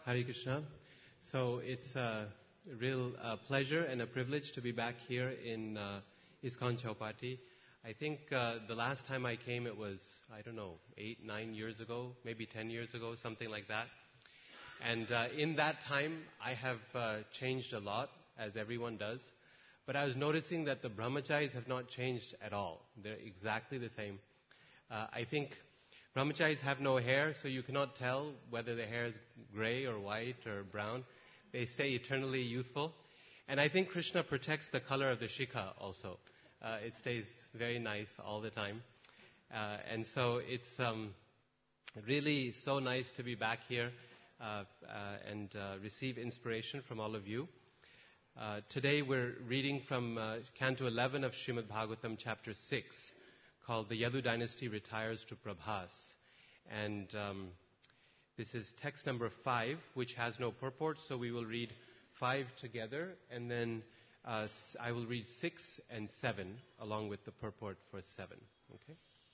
Hare Krishna. So it's a real pleasure and a privilege to be back here in ISKCON Chowpatty. I think the last time I came it was, 8, 9 years ago, maybe 10 years ago, something like that. And in that time, I have changed a lot, as everyone does. But I was noticing that the brahmacharis have not changed at all. They're exactly the same. I think brahmacharis have no hair, so you cannot tell whether the hair is gray or white or brown. They stay eternally youthful. And I think Krishna protects the color of the shikha also. It stays very nice all the time. And so it's really so nice to be back here and receive inspiration from all of you. Today we're reading from Canto 11 of Srimad Bhagavatam, Chapter 6, called The Yadu Dynasty Retires to Prabhas. And this is text number 5, which has no purport, so we will read 5 together, and then I will read 6 and 7, along with the purport for 7. Okay?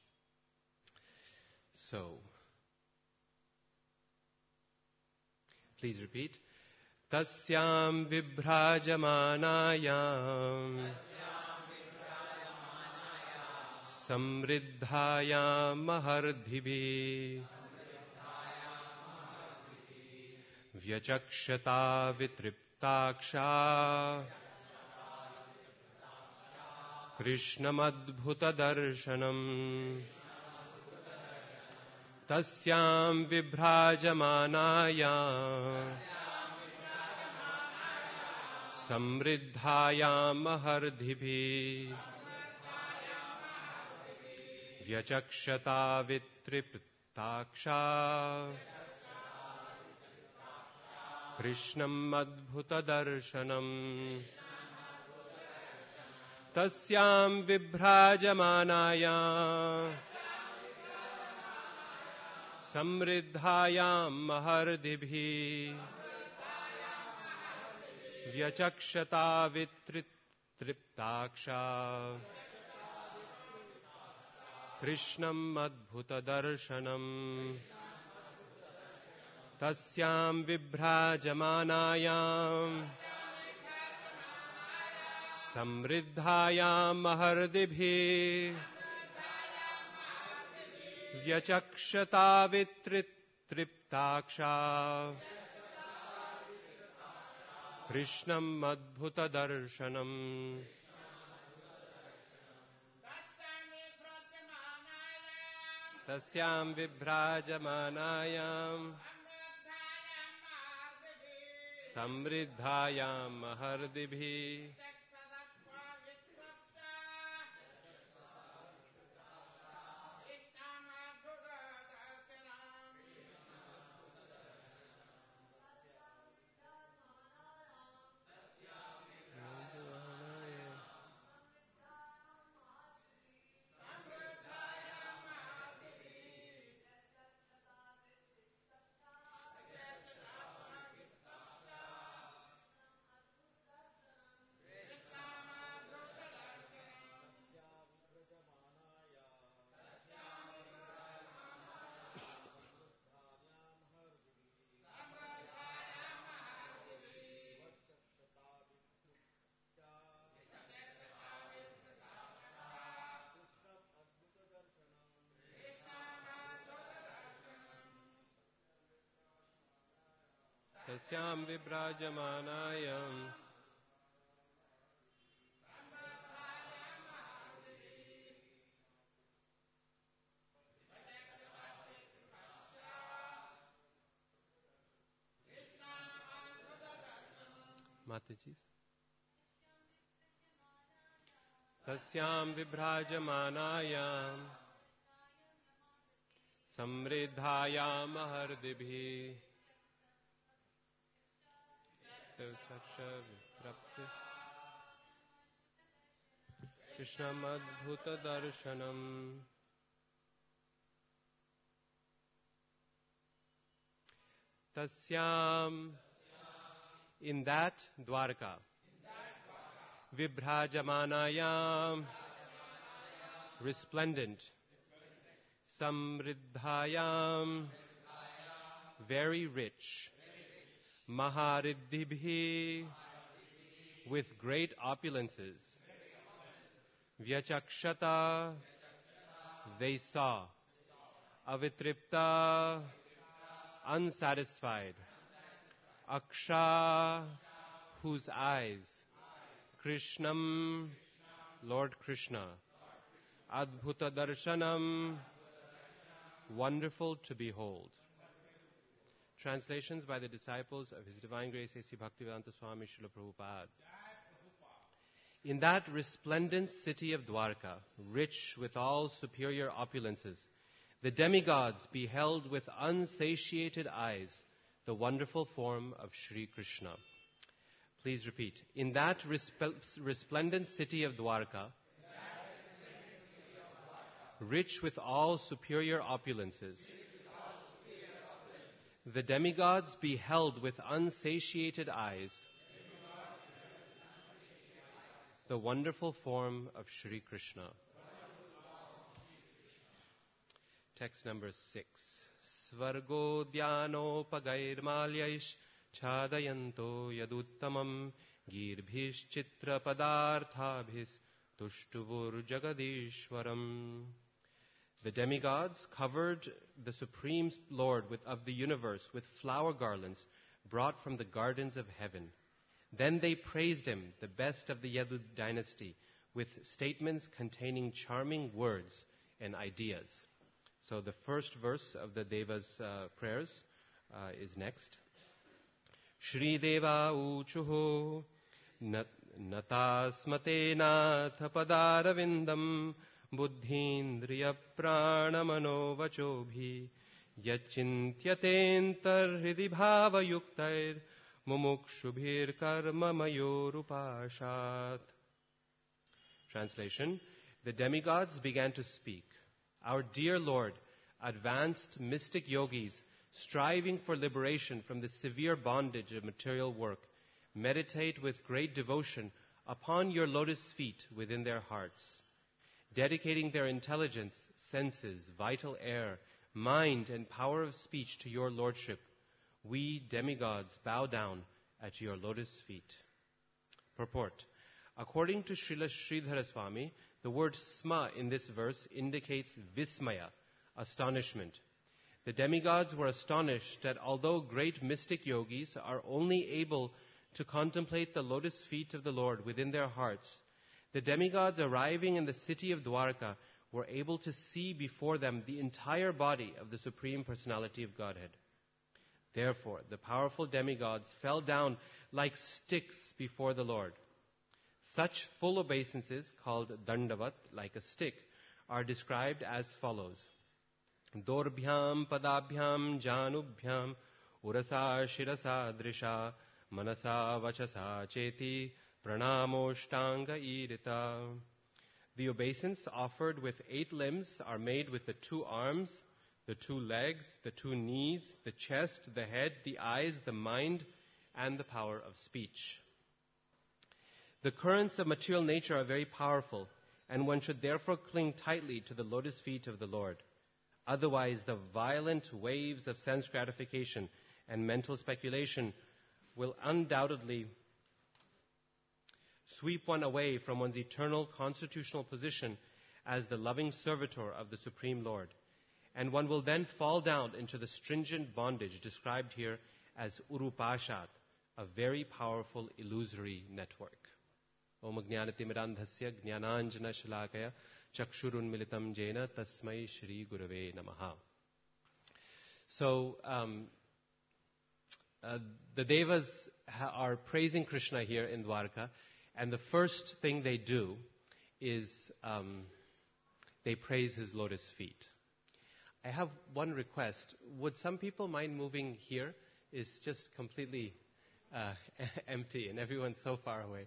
So, please repeat. Tasyam vibhrajamanayam samriddhayam mahardhibhi vyachakshata vitriptaksha krishnam darshanam tasyam vibhrajamanayam samriddhayam mahardhibhi vyachakshata vitriptaksha krishnam darshanam tasyam vibhrajamanayam samriddhayam mahardhibhi vyachakshata vitriptaksha krishnam darshanam tasyam vibhrajamanayam samriddhayam mahardhibhi vyachakshata vitriptaksha krishnam darshanam tasyam vibhrajamanayam samriddhayam mahardhibhi tasyam vibhrajamanayam Mataji. Tasyam vibhrajamanayam samriddhayam mahardhibhi krishnam darshanam. Tasyam, in that Dwarka, vibhrajamanayam, resplendent, samriddhayam, very rich, Mahariddhibhi, with great opulences. Vyachakshata, they saw. Avitripta, unsatisfied. Aksha, whose eyes. Krishnam, Lord Krishna. Adbhuta darshanam, wonderful to behold. Translations by the disciples of His Divine Grace A.C. Bhaktivedanta Swami Srila Prabhupada. In that resplendent city of Dwarka, rich with all superior opulences, the demigods beheld with unsatiated eyes the wonderful form of Sri Krishna. Please repeat. In that resplendent city of Dwarka, rich with all superior opulences, the demigods beheld with unsatiated eyes the wonderful form of Sri Krishna. Text number 6. Svargo dhyano pagairmalyaish chadayanto yaduttamam girbhish chitra padarthabhis tushtuvur jagadishwaram. The demigods covered the Supreme Lord of the universe with flower garlands brought from the gardens of heaven. Then they praised him, the best of the Yadu dynasty, with statements containing charming words and ideas. So the first verse of the Deva's prayers is next. Shri Deva uchuhu natasmate nath padaravindam buddhindriya pranamano vachobhi yachintyatenter hridi bhava yuktair mumukshubhir karma mayorupashat. Translation. The demigods began to speak. Our dear Lord, advanced mystic yogis, striving for liberation from the severe bondage of material work, meditate with great devotion upon your lotus feet within their hearts, dedicating their intelligence, senses, vital air, mind, and power of speech to your lordship. We demigods bow down at your lotus feet. Purport. According to Srila Sridhara Swami, the word sma in this verse indicates vismaya, astonishment. The demigods were astonished that although great mystic yogis are only able to contemplate the lotus feet of the Lord within their hearts, the demigods arriving in the city of Dwarka were able to see before them the entire body of the Supreme Personality of Godhead. Therefore, the powerful demigods fell down like sticks before the Lord. Such full obeisances, called dandavat, like a stick, are described as follows. Dorbhyam padabhyam janubhyam urasa shirasa drisha manasa vachasa cheti pranamoshtanga irita. The obeisance offered with 8 limbs are made with the 2 arms, the 2 legs, the 2 knees, the chest, the head, the eyes, the mind, and the power of speech. The currents of material nature are very powerful, and one should therefore cling tightly to the lotus feet of the Lord. Otherwise, the violent waves of sense gratification and mental speculation will undoubtedly sweep one away from one's eternal constitutional position as the loving servitor of the Supreme Lord. And one will then fall down into the stringent bondage described here as urupashat, a very powerful illusory network. Om Jnanatimirandhasya Jnananjana Shalakaya Chakshurun Militam Jena Tasmai Shri Gurave Namaha. So, the Devas are praising Krishna here in Dwarka, and the first thing they do is they praise his lotus feet. I have one request. Would some people mind moving here? It's just completely empty, and everyone's so far away.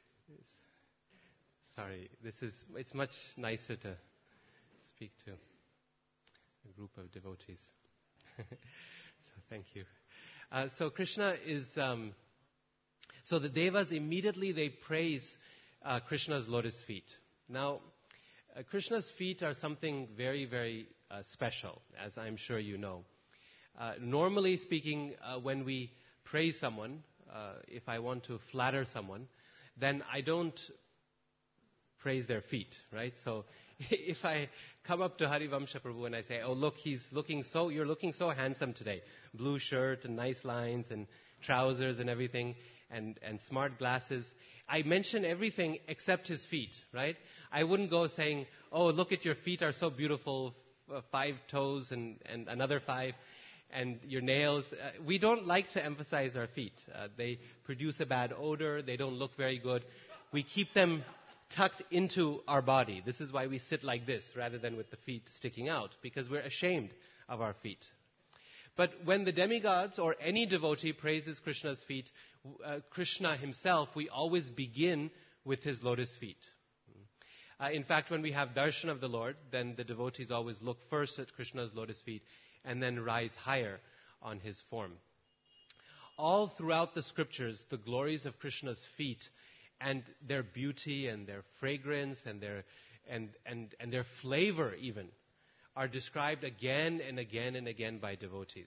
Sorry, it's much nicer to speak to a group of devotees. So thank you. So Krishna is, so the Devas immediately they praise Krishna's lotus feet. Now, Krishna's feet are something very, very special, as I'm sure you know. Normally speaking, when we praise someone, if I want to flatter someone, then I don't praise their feet, right? So if I come up to Harivamsha Prabhu and I say, oh, look, you're looking so handsome today. Blue shirt and nice lines and trousers and everything and smart glasses. I mention everything except his feet, right? I wouldn't go saying, oh, look at your feet are so beautiful, 5 toes and another 5, and your nails. We don't like to emphasize our feet. They produce a bad odor. They don't look very good. We keep them tucked into our body. This is why we sit like this rather than with the feet sticking out, because we're ashamed of our feet. But when the demigods or any devotee praises Krishna's feet, Krishna himself, we always begin with his lotus feet. In fact, when we have darshan of the Lord, then the devotees always look first at Krishna's lotus feet and then rise higher on his form. All throughout the scriptures, the glories of Krishna's feet and their beauty and their fragrance and their flavor even are described again and again and again by devotees.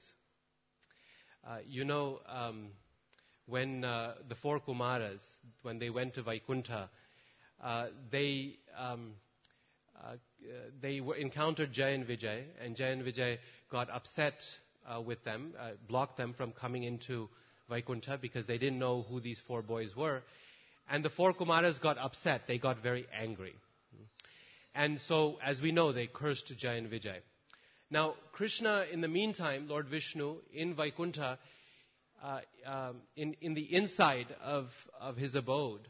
When the 4 Kumaras, when they went to Vaikuntha, they encountered Jai and Vijay, and Jai and Vijay got upset with them, blocked them from coming into Vaikuntha because they didn't know who these 4 boys were. And the 4 Kumaras got upset. They got very angry. And so, as we know, they cursed Jai and Vijay. Now, Krishna, in the meantime, Lord Vishnu, in Vaikuntha, in the inside of his abode,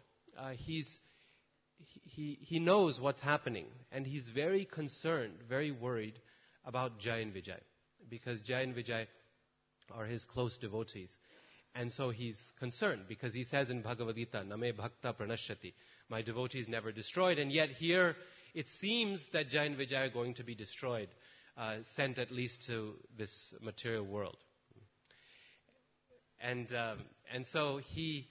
he knows what's happening. And he's very concerned, very worried about Jai and Vijay. Because Jai and Vijay are his close devotees. And so he's concerned because he says in Bhagavad Gita, Name Bhakta Pranashyati, my devotee is never destroyed. And yet here it seems that Jai and Vijay are going to be destroyed, sent at least to this material world. And so he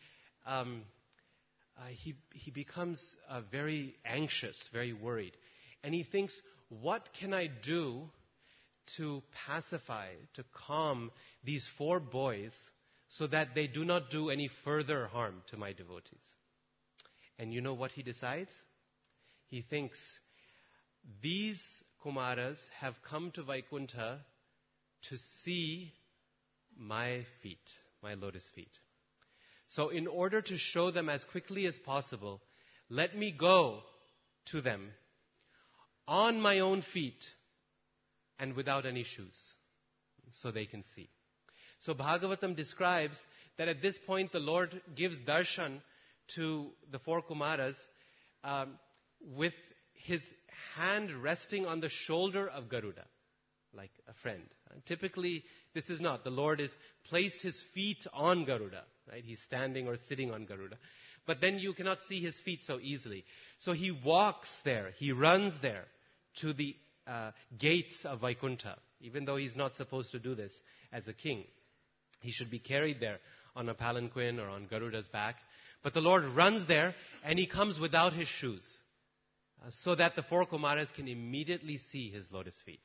becomes very anxious, very worried. And he thinks, what can I do to pacify, to calm these 4 boys so that they do not do any further harm to my devotees? And you know what he decides? He thinks, these Kumaras have come to Vaikuntha to see my feet, my lotus feet. So in order to show them as quickly as possible, let me go to them on my own feet and without any shoes, so they can see. So Bhagavatam describes that at this point the Lord gives darshan to the 4 Kumaras with his hand resting on the shoulder of Garuda, like a friend. And typically, this is not. The Lord has placed his feet on Garuda, right? He's standing or sitting on Garuda. But then you cannot see his feet so easily. So he walks there, he runs there to the gates of Vaikuntha, even though he's not supposed to do this as a king. He should be carried there on a palanquin or on Garuda's back. But the Lord runs there and he comes without his shoes so that the 4 Kumaras can immediately see his lotus feet.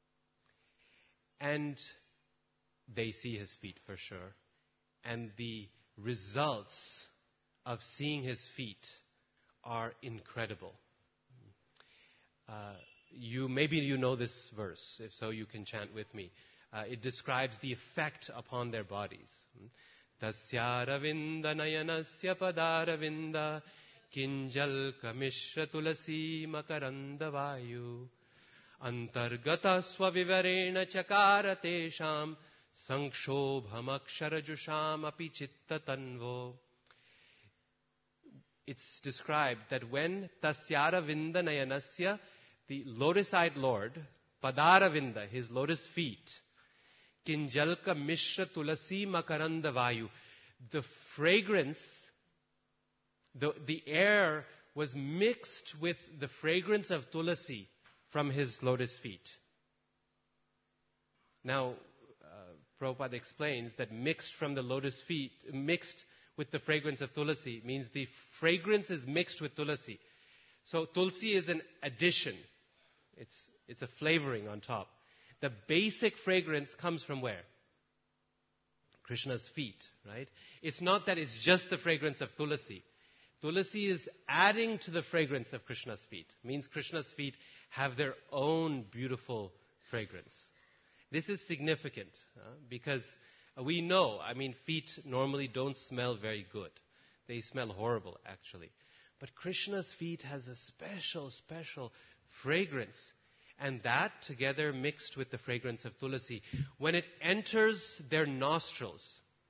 And they see his feet for sure. And the results of seeing his feet are incredible. Maybe you know this verse. If so, you can chant with me. It describes the effect upon their bodies. Tasyaravinda nayanasya padaravinda kinjal kamishra tulasi makaranda vayu antargata swavivarena chakara tesham sankszobhamaksharajusham api chitta tanvo. It's described that when Tasyaravinda nayanasya, the lotus-eyed Lord, padaravinda, his lotus feet, kinjalka mishra tulasi makaranda vayu, the fragrance, the air was mixed with the fragrance of tulasi from his lotus feet. Now, Prabhupada explains that mixed from the lotus feet, mixed with the fragrance of tulasi, means the fragrance is mixed with tulasi. So tulsi is an addition. It's a flavoring on top. The basic fragrance comes from where? Krishna's feet, right? It's not that it's just the fragrance of tulasi. Tulasi is adding to the fragrance of Krishna's feet. Means Krishna's feet have their own beautiful fragrance. This is significant because we know, feet normally don't smell very good. They smell horrible, actually. But Krishna's feet has a special, special fragrance. And that, together mixed with the fragrance of tulasi, when it enters their nostrils,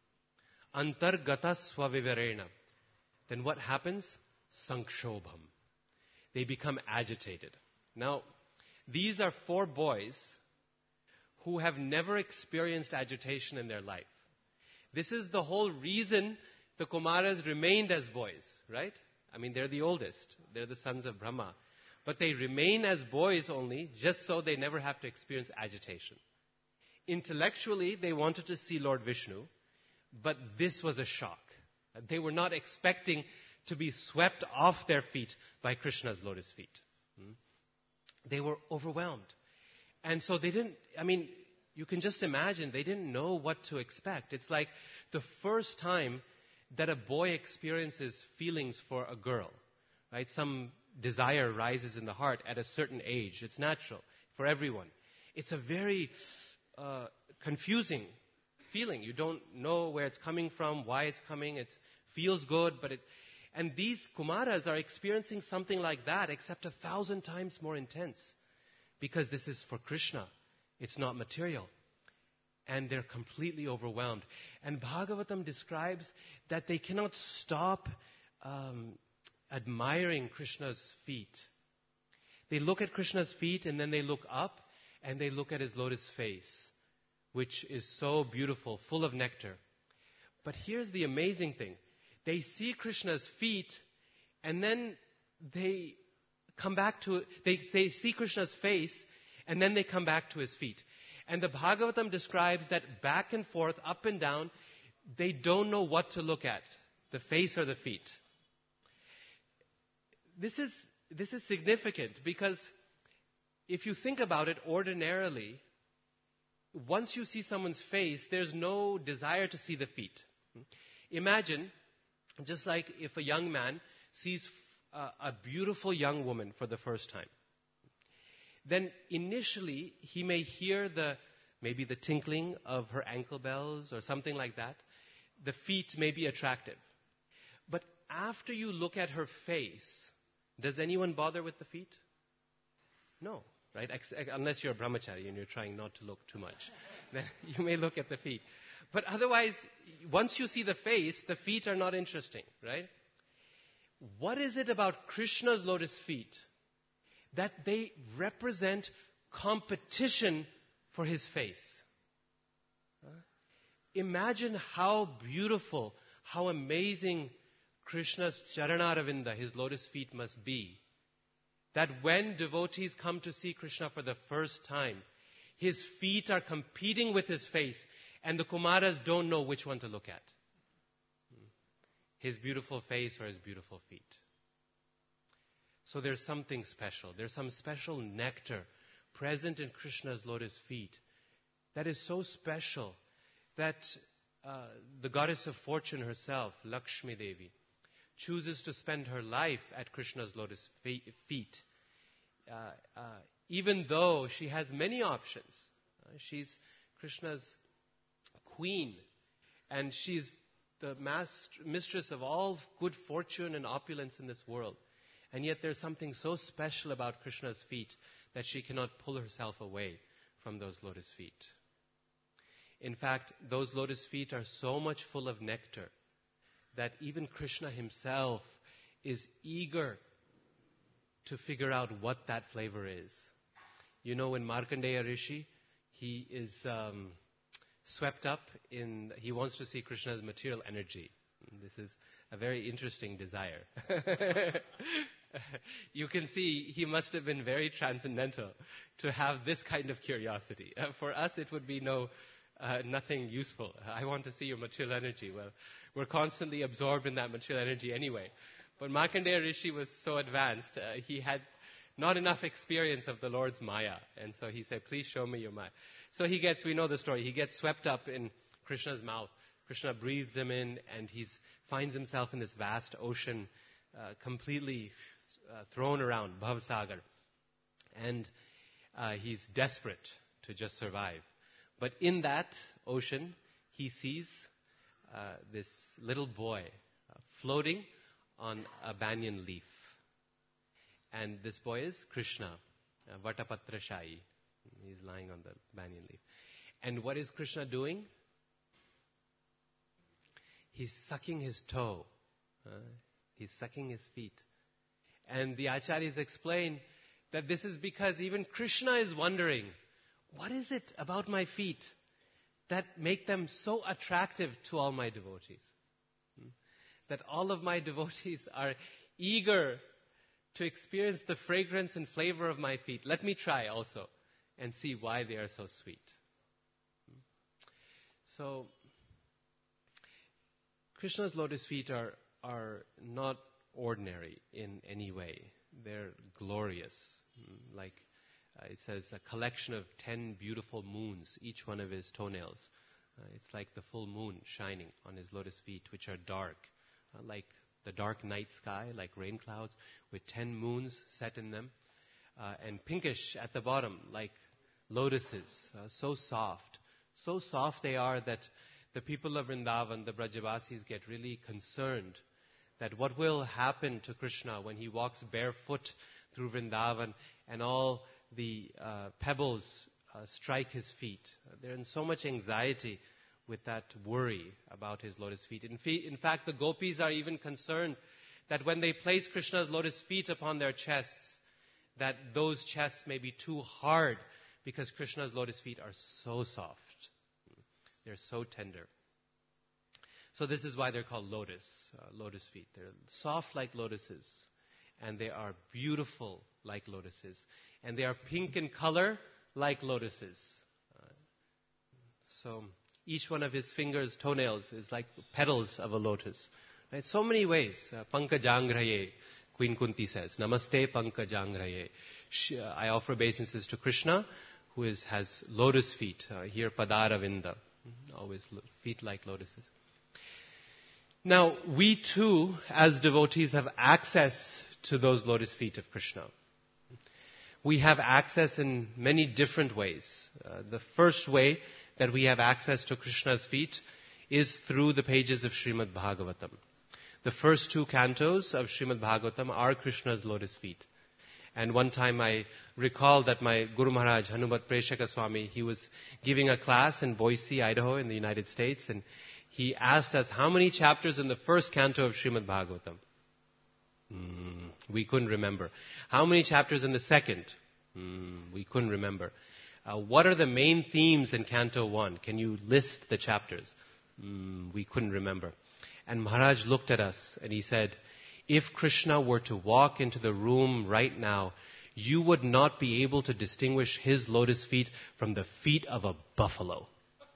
antargata swavivarena, then what happens? Sankshobham. They become agitated. Now, these are 4 boys who have never experienced agitation in their life. This is the whole reason the Kumaras remained as boys, right? They're the oldest. They're the sons of Brahma. But they remain as boys only, just so they never have to experience agitation. Intellectually, they wanted to see Lord Vishnu, but this was a shock. They were not expecting to be swept off their feet by Krishna's lotus feet. They were overwhelmed. And so they didn't, you can just imagine, they didn't know what to expect. It's like the first time that a boy experiences feelings for a girl, right? Some desire rises in the heart at a certain age. It's natural for everyone. It's a very confusing feeling. You don't know where it's coming from, why it's coming. It feels good, and these Kumaras are experiencing something like that, except 1,000 times more intense, because this is for Krishna. It's not material. And they're completely overwhelmed. And Bhagavatam describes that they cannot stop admiring Krishna's feet. They look at Krishna's feet and then they look up and they look at his lotus face, which is so beautiful, full of nectar. But here's the amazing thing. They see Krishna's feet and then they come back to, they see Krishna's face and then they come back to his feet. And the Bhagavatam describes that back and forth, up and down, they don't know what to look at, the face or the feet. This is significant because if you think about it ordinarily, once you see someone's face, there's no desire to see the feet. Imagine, just like if a young man sees a beautiful young woman for the first time. Then initially he may hear maybe the tinkling of her ankle bells or something like that. The feet may be attractive. But after you look at her face, does anyone bother with the feet? No, right? Unless you're a brahmachari and you're trying not to look too much. Then you may look at the feet. But otherwise, once you see the face, the feet are not interesting, right? What is it about Krishna's lotus feet that they represent competition for his face? Imagine how beautiful, how amazing Krishna's Charanaravinda, his lotus feet, must be. That when devotees come to see Krishna for the first time, his feet are competing with his face, and the Kumaras don't know which one to look at. His beautiful face or his beautiful feet. So there's something special. There's some special nectar present in Krishna's lotus feet that is so special that the goddess of fortune herself, Lakshmi Devi, chooses to spend her life at Krishna's lotus feet. Even though she has many options. She's Krishna's queen. And she's the mistress of all good fortune and opulence in this world. And yet there's something so special about Krishna's feet that she cannot pull herself away from those lotus feet. In fact, those lotus feet are so much full of nectar that even Krishna himself is eager to figure out what that flavor is. You know, when Markandeya Rishi, he is swept up in, he wants to see Krishna's material energy. This is a very interesting desire. You can see he must have been very transcendental to have this kind of curiosity. For us, it would be nothing useful. I want to see your material energy. Well, we're constantly absorbed in that material energy anyway. But Markandeya Rishi was so advanced, he had not enough experience of the Lord's Maya. And so he said, please show me your Maya. So we know the story, he gets swept up in Krishna's mouth Krishna breathes him in, and he finds himself in this vast ocean, completely thrown around, Bhavsagar. And he's desperate to just survive. But in that ocean, he sees this little boy floating on a banyan leaf. And this boy is Krishna, Vatapatra Shai. He's lying on the banyan leaf. And what is Krishna doing? He's sucking his toe. He's sucking his feet. And the acharyas explain that this is because even Krishna is wondering, what is it about my feet that make them so attractive to all my devotees? That all of my devotees are eager to experience the fragrance and flavor of my feet. Let me try also and see why they are so sweet. So, Krishna's lotus feet are not ordinary in any way. They're glorious. Like it says, a collection of 10 beautiful moons, each one of his toenails. It's like the full moon shining on his lotus feet, which are dark, like the dark night sky, like rain clouds, with 10 moons set in them, and pinkish at the bottom, like lotuses, so soft. So soft they are that the people of Vrindavan, the Brajavasis, get really concerned that what will happen to Krishna when he walks barefoot through Vrindavan and all the pebbles strike his feet. They're in so much anxiety with that worry about his lotus feet. In fact, the gopis are even concerned that when they place Krishna's lotus feet upon their chests, that those chests may be too hard because Krishna's lotus feet are so soft. They're so tender. So this is why they're called lotus feet. They're soft like lotuses, and they are beautiful like lotuses, and they are pink in color like lotuses. So each one of his fingers, toenails, is like petals of a lotus. Right? So many ways. Pankajangraye, Queen Kunti says, Namaste Pankajangraye. I offer obeisances to Krishna, who has lotus feet. Here, Padaravinda. Always feet like lotuses. Now, we too, as devotees, have access to those lotus feet of Krishna. We have access in many different ways. The first way that we have access to Krishna's feet is through the pages of Srimad Bhagavatam. The first 2 cantos of Srimad Bhagavatam are Krishna's lotus feet. And one time I recall that my Guru Maharaj, Hanumat Preshaka Swami, he was giving a class in Boise, Idaho, in the United States, and he asked us how many chapters in the first canto of Srimad Bhagavatam. We couldn't remember. How many chapters in the second? We couldn't remember. What are the main themes in Canto 1? Can you list the chapters? We couldn't remember. And Maharaj looked at us and he said, if Krishna were to walk into the room right now, you would not be able to distinguish his lotus feet from the feet of a buffalo.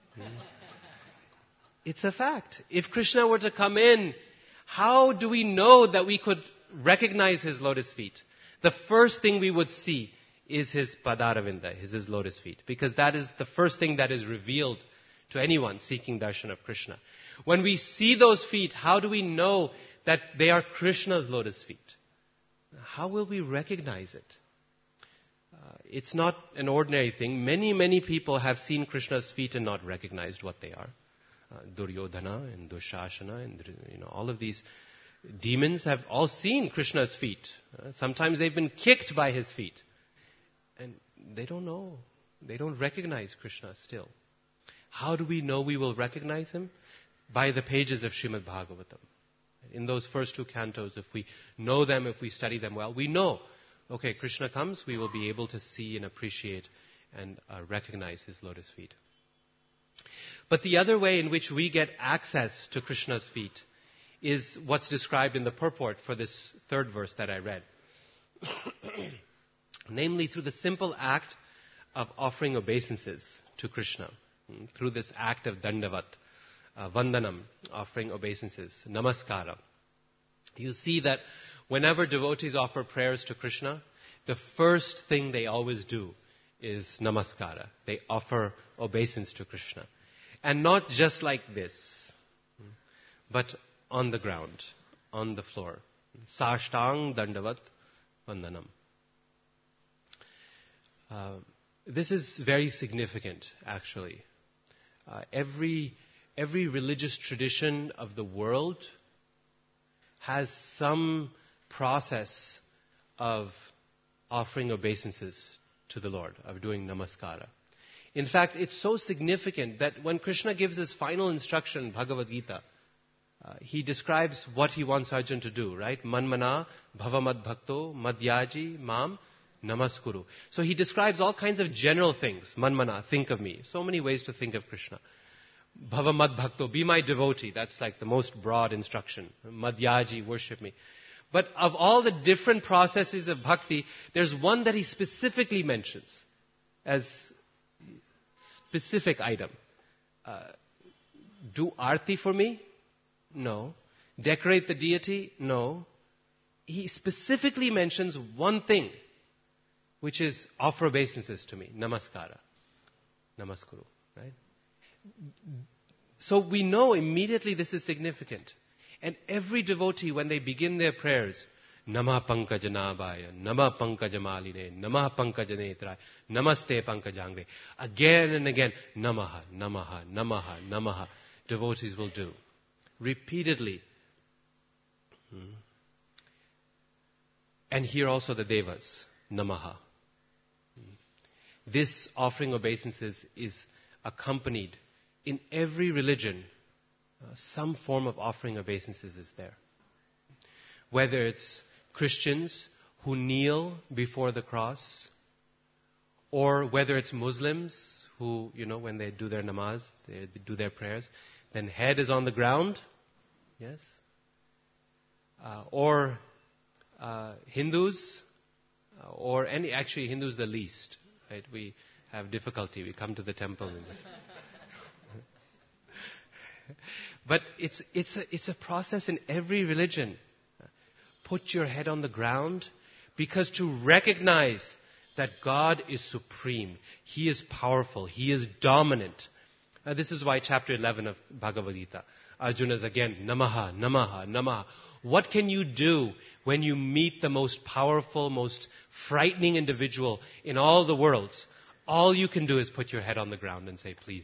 It's a fact. If Krishna were to come in, how do we know that we could recognize his lotus feet? The first thing we would see is his Padaravinda, his lotus feet. Because that is the first thing that is revealed to anyone seeking darshan of Krishna. When we see those feet, how do we know that they are Krishna's lotus feet? How will we recognize it? It's not an ordinary thing. Many, many people have seen Krishna's feet and not recognized what they are. Duryodhana and Dushasana and all of these demons have all seen Krishna's feet. Sometimes they've been kicked by his feet. And they don't know. They don't recognize Krishna still. How do we know we will recognize him? By the pages of Srimad Bhagavatam. In those first 2 cantos, if we know them, if we study them well, we know, okay, Krishna comes, we will be able to see and appreciate and recognize his lotus feet. But the other way in which we get access to Krishna's feet is what's described in the purport for this 3rd verse that I read. Namely, through the simple act of offering obeisances to Krishna. Through this act of dandavat, vandanam, offering obeisances, namaskara. You see that whenever devotees offer prayers to Krishna, the first thing they always do is namaskara. They offer obeisance to Krishna. And not just like this. but on the ground, on the floor. Sashtang dandavat vandanam. This is very significant, actually. Every religious tradition of the world has some process of offering obeisances to the Lord, of doing namaskara. In fact, it's so significant that when Krishna gives his final instruction in Bhagavad Gita, he describes what he wants Arjuna to do, right? Manmana bhavamad bhakto madhyaji mam namaskuru. So he describes all kinds of general things. Manmana, think of me. So many ways to think of Krishna. Bhavamad bhakto, be my devotee. That's like the most broad instruction. Madhyaji, worship me. But of all the different processes of bhakti, there's one that he specifically mentions as specific item. Do arti for me? No. Decorate the deity? No. He specifically mentions one thing, which is offer obeisances to me. Namaskara. Namaskuru. Right? So we know immediately this is significant. And every devotee, when they begin their prayers, Namah Pankajanabhaya, Namah Pankajamaline, Namah Pankajanetraya, Namaste Pankajangre. Again and again, Namaha, Namaha, Namaha, Namaha. Devotees will do. Repeatedly. And here also the Devas, Namaha. This offering obeisances is accompanied in every religion. Some form of offering obeisances is there. Whether it's Christians who kneel before the cross, or whether it's Muslims who, when they do their namaz, they do their prayers, then head is on the ground, yes? Or Hindus, or actually Hindus the least, right? We have difficulty. We come to the temple and but it's a process in every religion. Put your head on the ground, because to recognize that God is supreme, He is powerful, He is dominant. This is why chapter 11 of Bhagavad Gita, Arjuna is again, Namaha, Namaha, Namaha. What can you do when you meet the most powerful, most frightening individual in all the worlds? All you can do is put your head on the ground and say, please,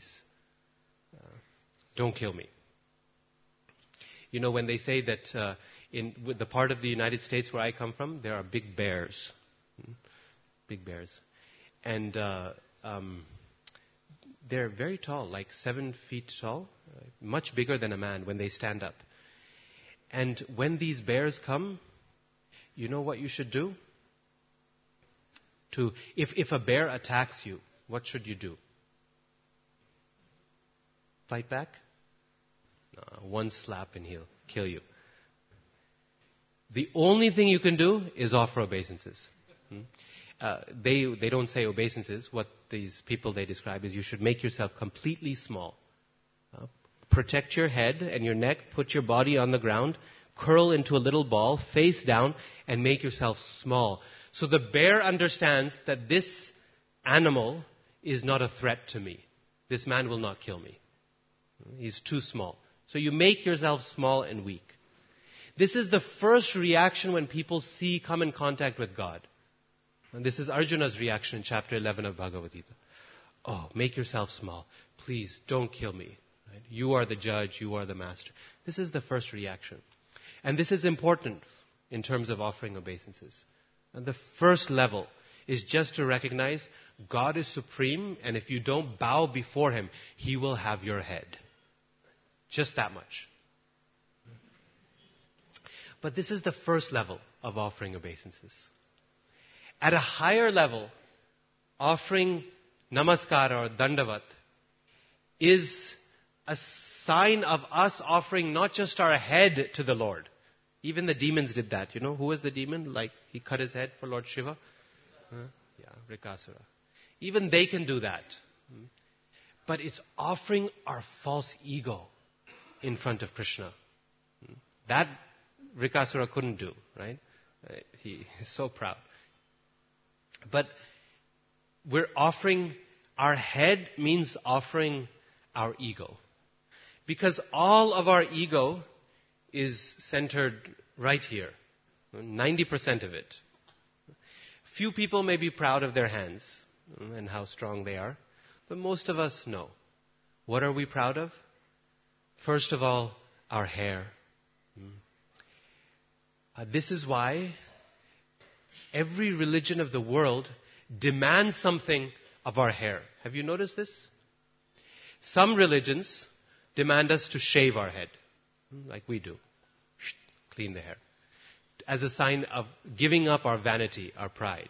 don't kill me. When they say that in the part of the United States where I come from, there are big bears. Big bears. And they're very tall, like 7 feet tall, much bigger than a man when they stand up. And when these bears come, you know what you should do? If a bear attacks you, what should you do? Fight back? No, one slap and he'll kill you. The only thing you can do is offer obeisances. They don't say obeisances. What these people they describe is you should make yourself completely small. Protect your head and your neck. Put your body on the ground. Curl into a little ball, face down, and make yourself small. So the bear understands that this animal is not a threat to me. This man will not kill me. He's too small. So you make yourself small and weak. This is the first reaction when people come in contact with God. And this is Arjuna's reaction in chapter 11 of Bhagavad Gita. Oh, make yourself small. Please, don't kill me. Right? You are the judge. You are the master. This is the first reaction. And this is important in terms of offering obeisances. And the first level is just to recognize God is supreme, and if you don't bow before Him, He will have your head. Just that much. But this is the first level of offering obeisances. At a higher level, offering namaskara or dandavat is a sign of us offering not just our head to the Lord. Even the demons did that. Who was the demon? Like he cut his head for Lord Shiva? Rikasura. Even they can do that. But it's offering our false ego in front of Krishna. That Rikasura couldn't do, right? He is so proud. But we're offering, our head means offering our ego. Because all of our ego is centered right here. 90% of it. Few people may be proud of their hands and how strong they are, but most of us know. What are we proud of? First of all, our hair. This is why every religion of the world demands something of our hair. Have you noticed this? Some religions demand us to shave our head, like we do. Clean the hair. As a sign of giving up our vanity, our pride.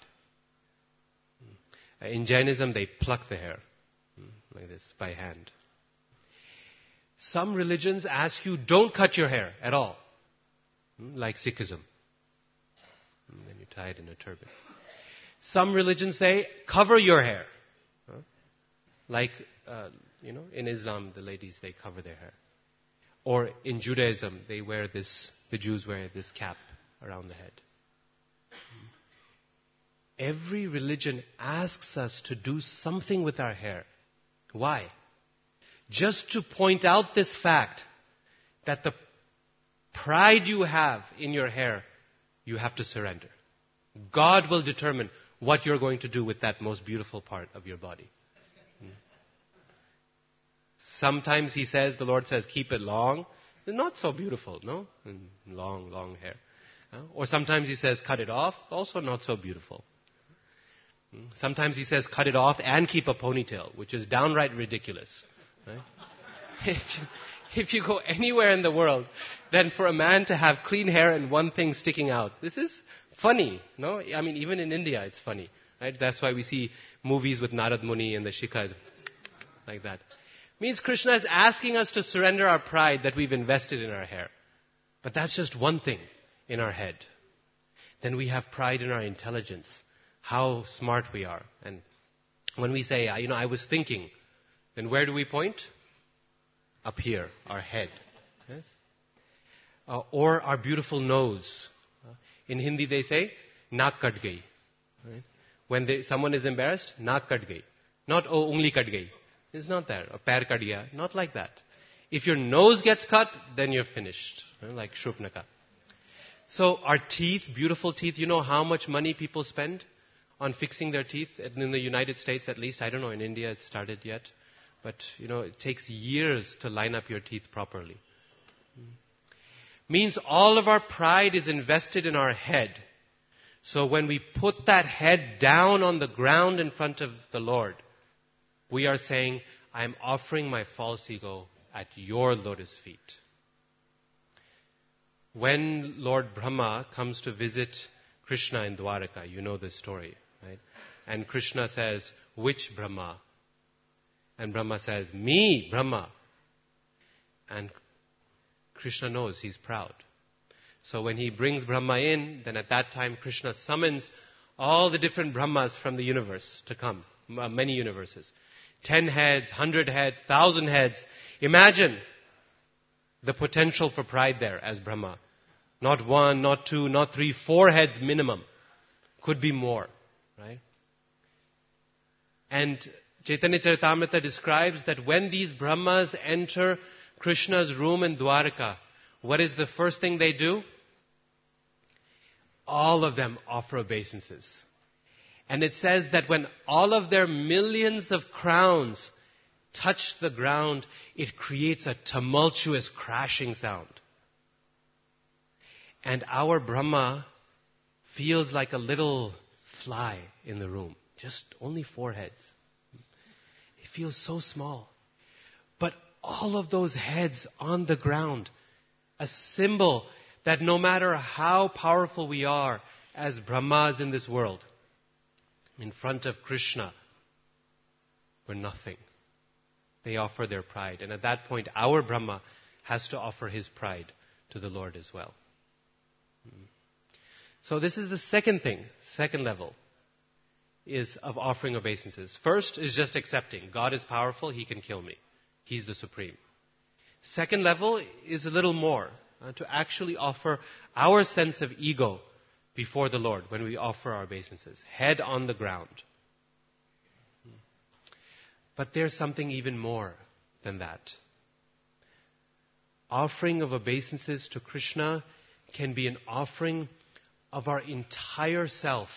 In Jainism, they pluck the hair, like this, by hand. Some religions ask you, don't cut your hair at all, like Sikhism. And then you tie it in a turban. Some religions say, cover your hair. Like, in Islam, the ladies, they cover their hair. Or in Judaism, the Jews wear this cap around the head. Every religion asks us to do something with our hair. Why? Just to point out this fact that the pride you have in your hair, you have to surrender. God will determine what you're going to do with that most beautiful part of your body. Sometimes the Lord says, keep it long. It's not so beautiful, no? Long hair. Or sometimes He says, cut it off. Also not so beautiful. Sometimes He says, cut it off and keep a ponytail, which is downright ridiculous. Right? If you go anywhere in the world, then for a man to have clean hair and one thing sticking out, this is funny, no? I mean, even in India, it's funny. Right? That's why we see movies with Narad Muni and the Shikhas like that. Means Krishna is asking us to surrender our pride that we've invested in our hair. But that's just one thing in our head. Then we have pride in our intelligence, how smart we are. And when we say, I was thinking, then where do we point? Up here, our head. Yes? Or our beautiful nose. In Hindi they say, naak kat gayi. Right? When someone is embarrassed, naak kat gayi. Not, ungli kat gayi. It's not there. Or pair kat gaya. Not like that. If your nose gets cut, then you're finished. Like Shupnaka. So our teeth, beautiful teeth, you know how much money people spend on fixing their teeth? In the United States at least. I don't know, in India it's started yet. But, it takes years to line up your teeth properly. Means all of our pride is invested in our head. So when we put that head down on the ground in front of the Lord, we are saying, I am offering my false ego at your lotus feet. When Lord Brahma comes to visit Krishna in Dwaraka, you know this story, right? And Krishna says, which Brahma? And Brahma says, me, Brahma. And Krishna knows he's proud. So when he brings Brahma in, then at that time Krishna summons all the different Brahmas from the universe to come, many universes. 10 heads, 100 heads, 1,000 heads. Imagine the potential for pride there as Brahma. Not 1, not 2, not 3, 4 heads minimum. Could be more, right? And Chaitanya Charitamrita describes that when these Brahmas enter Krishna's room in Dwaraka, what is the first thing they do? All of them offer obeisances. And it says that when all of their millions of crowns touch the ground, it creates a tumultuous crashing sound. And our Brahma feels like a little fly in the room. Just only 4 heads. It feels so small. But all of those heads on the ground, a symbol that no matter how powerful we are as Brahmas in this world, in front of Krishna, we're nothing. They offer their pride. And at that point, our Brahma has to offer his pride to the Lord as well. So this is the second thing, second level is of offering obeisances. First is just accepting. God is powerful, He can kill me. He's the supreme. Second level is a little more, to actually offer our sense of ego before the Lord when we offer our obeisances. Head on the ground. But there's something even more than that. offering of obeisances to Krishna can be an offering of our entire self.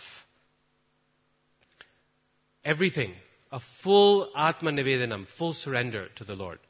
Everything. A full Atma Nivedanam, full surrender to the Lord.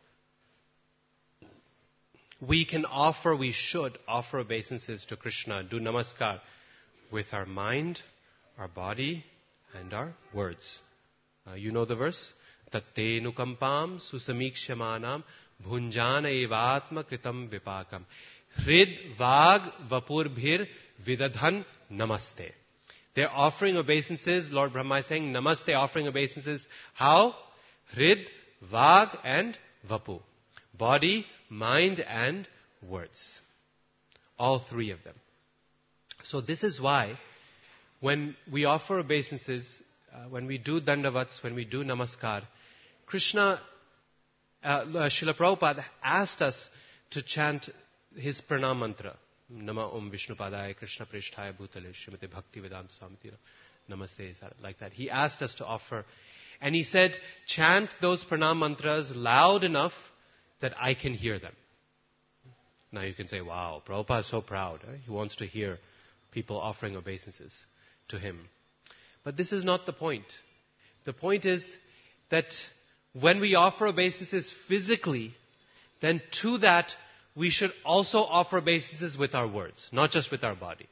We should offer obeisances to Krishna, do namaskar with our mind, our body, and our words. You know the verse? Tatte nukampam susamikshamanam bhunjana evatma kritam vipakam hrid vag vapurbhir vidadhan namaste. They're offering obeisances. Lord Brahma is saying namaste, offering obeisances. How? Hrid, vag, and vapu. Body, mind, and words. All three of them. So this is why when we offer obeisances, when we do dandavats, when we do namaskar, Krishna, Srila Prabhupada asked us to chant his pranam mantra. Nama Om Vishnupadaya Krishna Prishthaya Bhutale Srimate Bhakti Vedanta Swamiti Namaste, like that. He asked us to offer. And he said, chant those pranam mantras loud enough that I can hear them. Now you can say, wow, Prabhupada is so proud. He wants to hear people offering obeisances to him. But this is not the point. The point is that when we offer obeisances physically, then to that we should also offer obeisances with our words, not just with our body.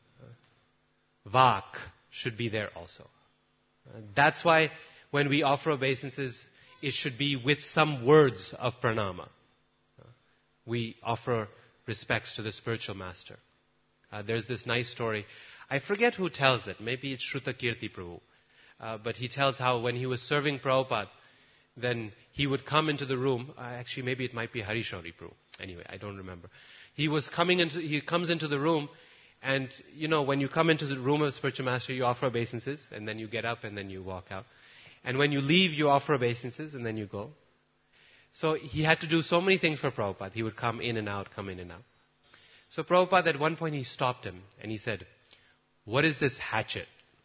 Vak should be there also. That's why when we offer obeisances, it should be with some words of pranama. We offer respects to the spiritual master. There's this nice story. I forget who tells it. Maybe it's Shruta Kirti Prabhu. But he tells how when he was serving Prabhupada, then he would come into the room. Actually, maybe it might be Harishauri Prabhu. Anyway, I don't remember. He comes into the room, and when you come into the room of the spiritual master, you offer obeisances, and then you get up, and then you walk out. And when you leave, you offer obeisances, and then you go. So he had to do so many things for Prabhupada. He would come in and out. So Prabhupada, at one point, he stopped him, and he said, "What is this hatchet?"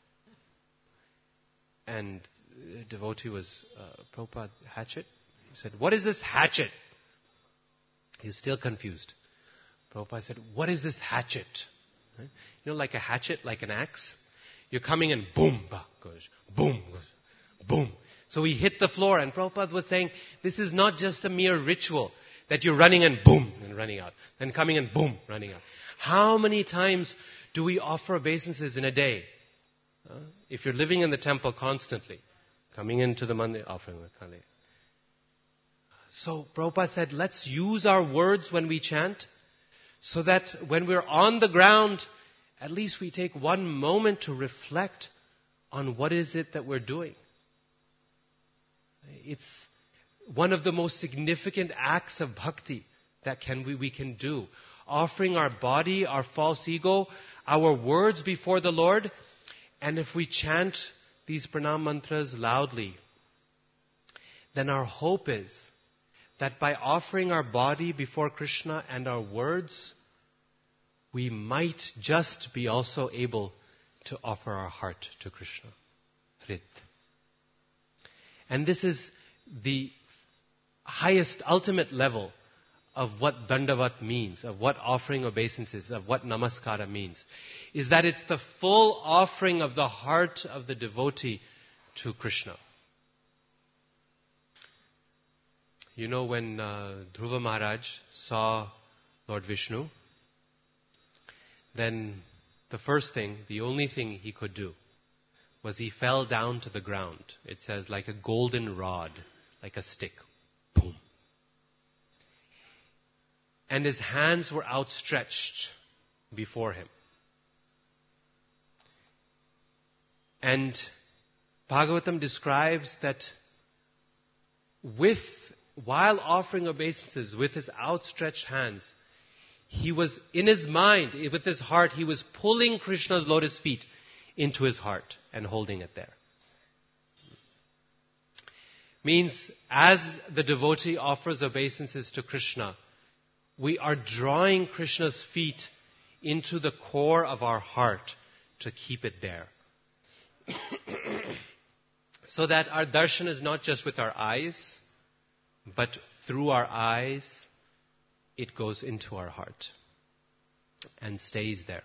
And the devotee was, Prabhupada, hatchet? He said, "What is this hatchet?" He's still confused. Prabhupada said, "What is this hatchet?" Right? Like a hatchet, like an axe. You're coming and boom, goes, boom, goes, boom. So we hit the floor, and Prabhupada was saying, this is not just a mere ritual that you're running and boom, and running out. Then coming and boom, running out. How many times do we offer obeisances in a day? If you're living in the temple constantly, coming into the mandir, offering the Kali. So Prabhupada said, let's use our words when we chant, so that when we're on the ground, at least we take one moment to reflect on what is it that we're doing. It's one of the most significant acts of bhakti that we can do. Offering our body, our false ego, our words before the Lord. And if we chant these pranam mantras loudly, then our hope is that by offering our body before Krishna and our words, we might just be also able to offer our heart to Krishna. Hrit. And this is the highest, ultimate level of what dandavat means, of what offering obeisances, of what namaskara means, is that it's the full offering of the heart of the devotee to Krishna. When Dhruva Maharaj saw Lord Vishnu, then the only thing he could do was he fell down to the ground. It says like a golden rod, like a stick. Boom. And his hands were outstretched before him. And Bhagavatam describes that while offering obeisances with his outstretched hands, he was in his mind, with his heart, he was pulling Krishna's lotus feet into his heart and holding it there. Means as the devotee offers obeisances to Krishna, we are drawing Krishna's feet into the core of our heart to keep it there. So that our darshan is not just with our eyes, but through our eyes, it goes into our heart and stays there.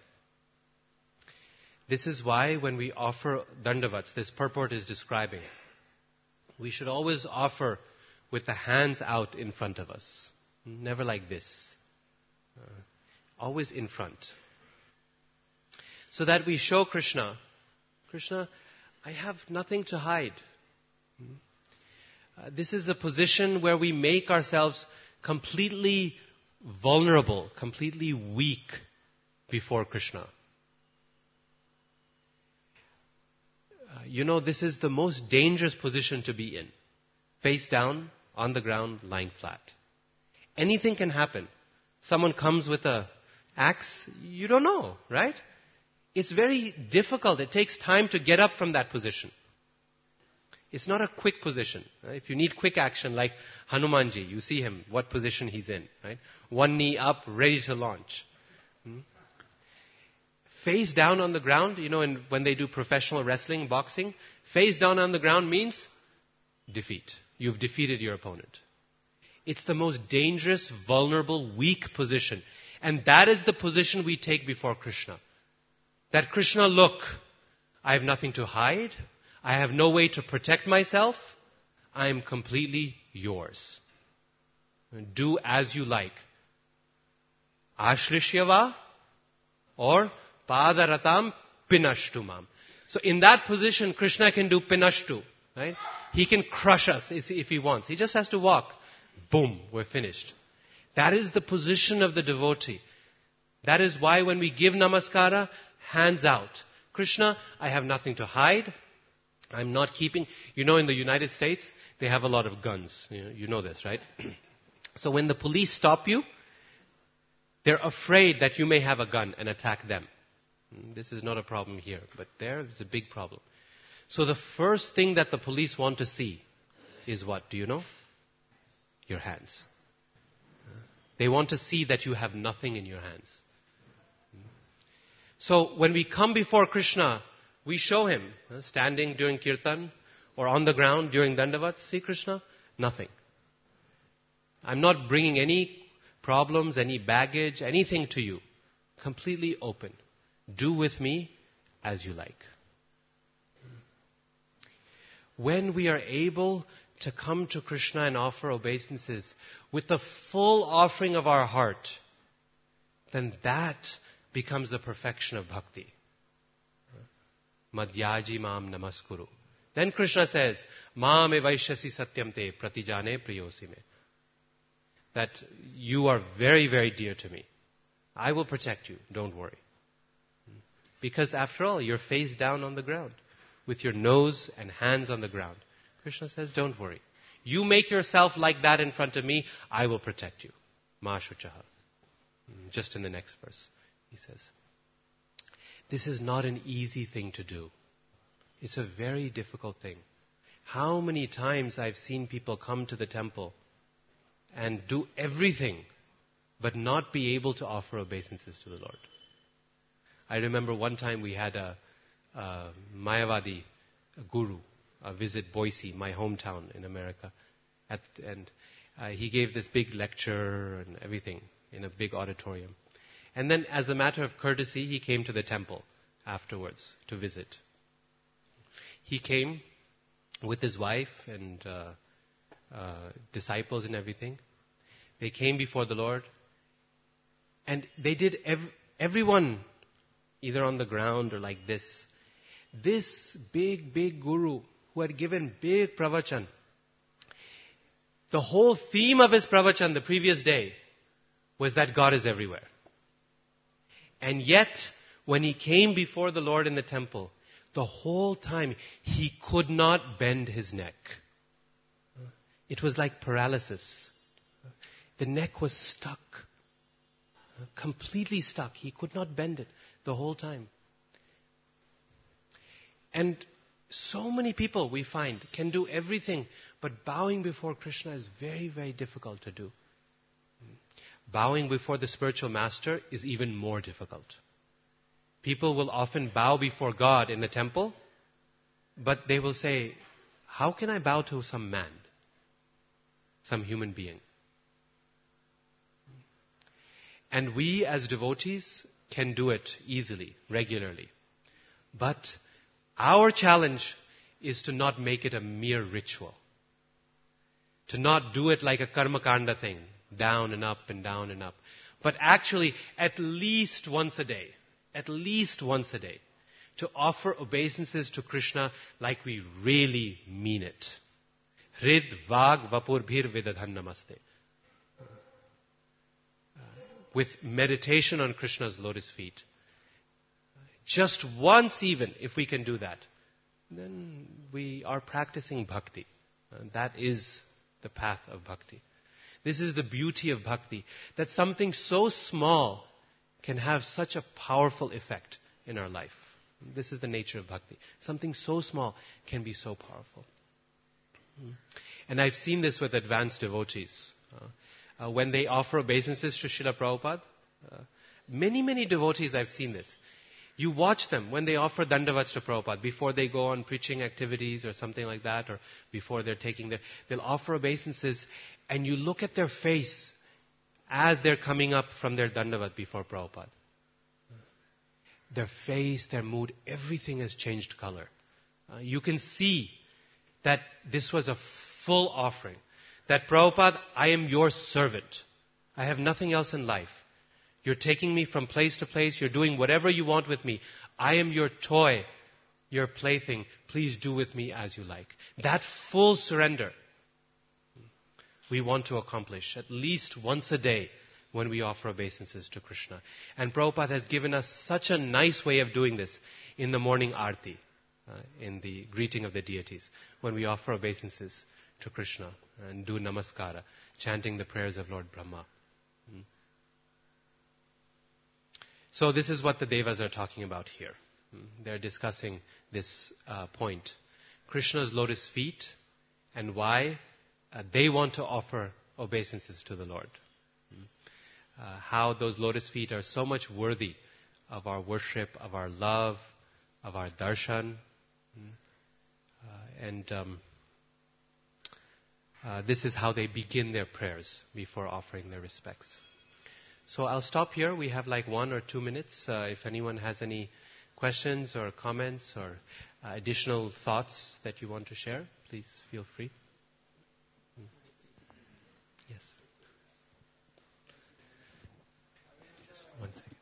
This is why when we offer dandavats, this purport is describing, we should always offer with the hands out in front of us. Never like this. Always in front. So that we show Krishna, Krishna, I have nothing to hide. This is a position where we make ourselves completely vulnerable, completely weak before Krishna. This is the most dangerous position to be in. Face down, on the ground, lying flat. Anything can happen. Someone comes with an axe, you don't know, right? It's very difficult. It takes time to get up from that position. It's not a quick position. Right? If you need quick action, like Hanumanji, you see him, what position he's in. Right? One knee up, ready to launch. Face down on the ground, when they do professional wrestling, boxing, face down on the ground means defeat. You've defeated your opponent. It's the most dangerous, vulnerable, weak position. And that is the position we take before Krishna. That Krishna, look, I have nothing to hide. I have no way to protect myself. I am completely yours. Do as you like. Ashrishyava or Padaratam Pinashtumam. So in that position, Krishna can do Pinashtu. Right? He can crush us if he wants. He just has to walk. Boom, we're finished. That is the position of the devotee. That is why when we give namaskara, hands out. Krishna, I have nothing to hide. I'm not keeping... in the United States, they have a lot of guns. You know this, right? So when the police stop you, they're afraid that you may have a gun and attack them. This is not a problem here, but there is a big problem. So the first thing that the police want to see is what? Do you know? Your hands. They want to see that you have nothing in your hands. So when we come before Krishna, we show him, standing during kirtan or on the ground during dandavat, see Krishna, nothing. I'm not bringing any problems, any baggage, anything to you. Completely open. Do with me as you like. When we are able to come to Krishna and offer obeisances with the full offering of our heart, then that becomes the perfection of bhakti. Madhyaji mam namaskuru. Then Krishna says, Mam evaishyasi satyam te pratijane priyosime. That you are very, very dear to me. I will protect you, don't worry. Because after all, you're face down on the ground, with your nose and hands on the ground. Krishna says, don't worry. You make yourself like that in front of me, I will protect you. Ma shuchaha. Just in the next verse, he says. This is not an easy thing to do. It's a very difficult thing. How many times I've seen people come to the temple and do everything, but not be able to offer obeisances to the Lord. I remember one time we had a Mayavadi guru visit Boise, my hometown in America. He gave this big lecture and everything in a big auditorium. And then as a matter of courtesy, he came to the temple afterwards to visit. He came with his wife and disciples and everything. They came before the Lord. And they did everyone, either on the ground or like this. This big guru who had given big pravachan. The whole theme of his pravachan the previous day was that God is everywhere. And yet, when he came before the Lord in the temple, the whole time he could not bend his neck. It was like paralysis. The neck was stuck. Completely stuck. He could not bend it the whole time. And so many people, we find, can do everything, but bowing before Krishna is very, very difficult to do. Bowing before the spiritual master is even more difficult. People will often bow before God in the temple, but they will say, how can I bow to some man, some human being? And we as devotees can do it easily, regularly. But our challenge is to not make it a mere ritual. To not do it like a karma kanda thing, down and up and down and up. But actually, at least once a day, to offer obeisances to Krishna like we really mean it. Hrid vag vapur bhir vidadhan namaste. With meditation on Krishna's lotus feet. Just once even, if we can do that, then we are practicing bhakti. And that is the path of bhakti. This is the beauty of bhakti, that something so small can have such a powerful effect in our life. This is the nature of bhakti. Something so small can be so powerful. And I've seen this with advanced devotees. When they offer obeisances to Srila Prabhupada, many devotees I've seen this. You watch them when they offer dandavats to Prabhupada, before they go on preaching activities or something like that, or before they're they'll offer obeisances, and you look at their face as they're coming up from their dandavat before Prabhupada. Their face, their mood, everything has changed color. You can see that this was a full offering. That Prabhupada, I am your servant. I have nothing else in life. You're taking me from place to place. You're doing whatever you want with me. I am your toy, your plaything. Please do with me as you like. That full surrender we want to accomplish at least once a day when we offer obeisances to Krishna. And Prabhupada has given us such a nice way of doing this in the morning arti, in the greeting of the deities, when we offer obeisances to Krishna and do namaskara, chanting the prayers of Lord Brahma. So this is what the Devas are talking about here. They're discussing this point. Krishna's lotus feet and why they want to offer obeisances to the Lord. How those lotus feet are so much worthy of our worship, of our love, of our darshan. This is how they begin their prayers before offering their respects. So I'll stop here. We have like 1 or 2 minutes. If anyone has any questions or comments or additional thoughts that you want to share, please feel free. Yes. Just 1 second.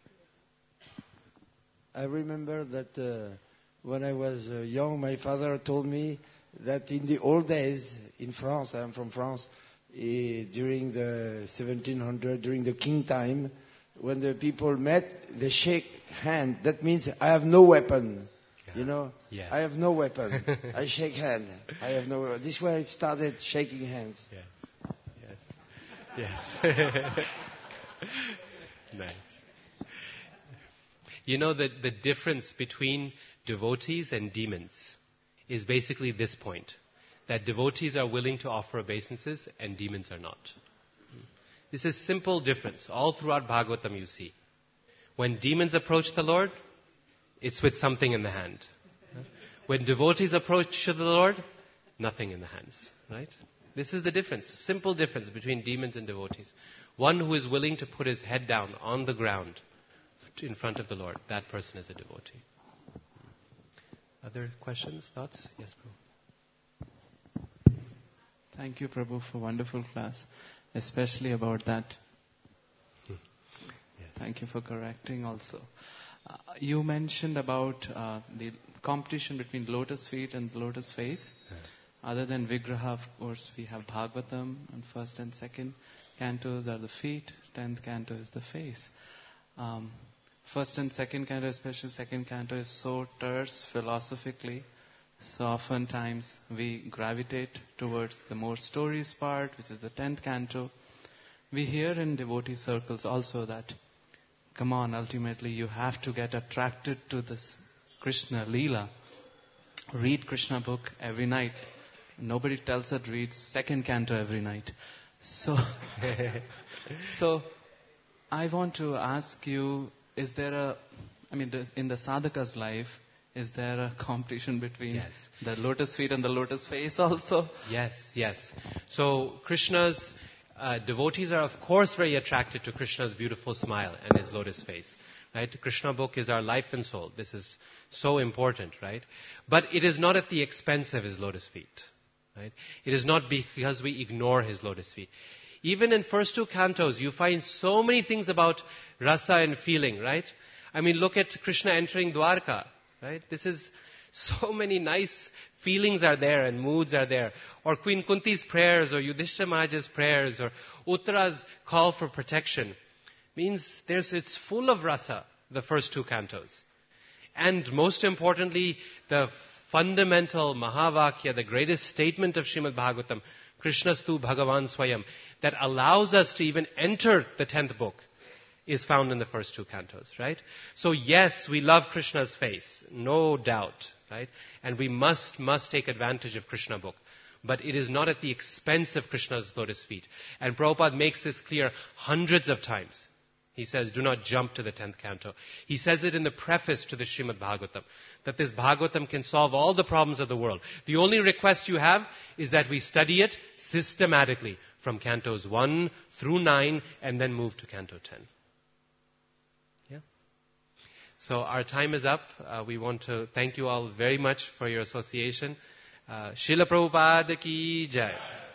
I remember that when I was young, my father told me that in the old days in France, I am from France, during the 1700, during the king time, when the people met, they shake hand. That means I have no weapon. Yeah. You know? Yes. I have no weapon. I shake hand. I have no weapon. This is where it started, shaking hands. Yes. Yes. Nice. You know that the difference between devotees and demons is basically this point. That devotees are willing to offer obeisances and demons are not. This is a simple difference. All throughout Bhagavatam you see. When demons approach the Lord, it's with something in the hand. When devotees approach the Lord, nothing in the hands. Right? This is the difference. Simple difference between demons and devotees. One who is willing to put his head down on the ground in front of the Lord, that person is a devotee. Other questions, thoughts? Yes, Prabhu. Thank you, Prabhu, for wonderful class, especially about that. Yes. Thank you for correcting also. You mentioned about the competition between lotus feet and lotus face. Other than Vigraha, of course, we have Bhagavatam, and first and second cantos are the feet, 10th canto is the face. First and second canto, especially second canto, is so terse philosophically. So oftentimes we gravitate towards the more stories part, which is the 10th canto. We hear in devotee circles also that, come on, ultimately you have to get attracted to this Krishna Leela. Read Krishna book every night. Nobody tells us read second canto every night. So I want to ask you, is there in the sadhaka's life, is there a competition between the lotus feet and the lotus face also? Yes. So Krishna's devotees are, of course, very attracted to Krishna's beautiful smile and his lotus face. Right? The Krishna book is our life and soul. This is so important, right? But it is not at the expense of his lotus feet. Right? It is not because we ignore his lotus feet. Even in first two cantos, you find so many things about rasa and feeling, right? I mean, look at Krishna entering Dwarka, right? This is so many nice feelings are there and moods are there. Or Queen Kunti's prayers, or Yudhishthira Maharaj's prayers, or Uttara's call for protection. Means it's full of rasa, the first two cantos. And most importantly, the fundamental Mahavakya, the greatest statement of Srimad Bhagavatam, Krishnastu Bhagavan Swayam, that allows us to even enter the 10th book, is found in the first two cantos, right? So yes, we love Krishna's face, no doubt, right? And we must take advantage of Krishna book. But it is not at the expense of Krishna's lotus feet. And Prabhupada makes this clear hundreds of times. He says, do not jump to the 10th canto. He says it in the preface to the Srimad Bhagavatam, that this Bhagavatam can solve all the problems of the world. The only request you have is that we study it systematically from cantos 1 through 9 and then move to canto 10. Yeah. So our time is up. We want to thank you all very much for your association. Srila Prabhupada ki jai.